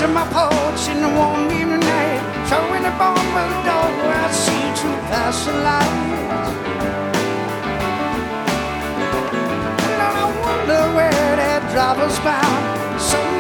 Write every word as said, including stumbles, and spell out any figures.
to my porch in the warm evening night, throwing the bomb by the door where I see two passing lights. And I wonder where that driver's bound. So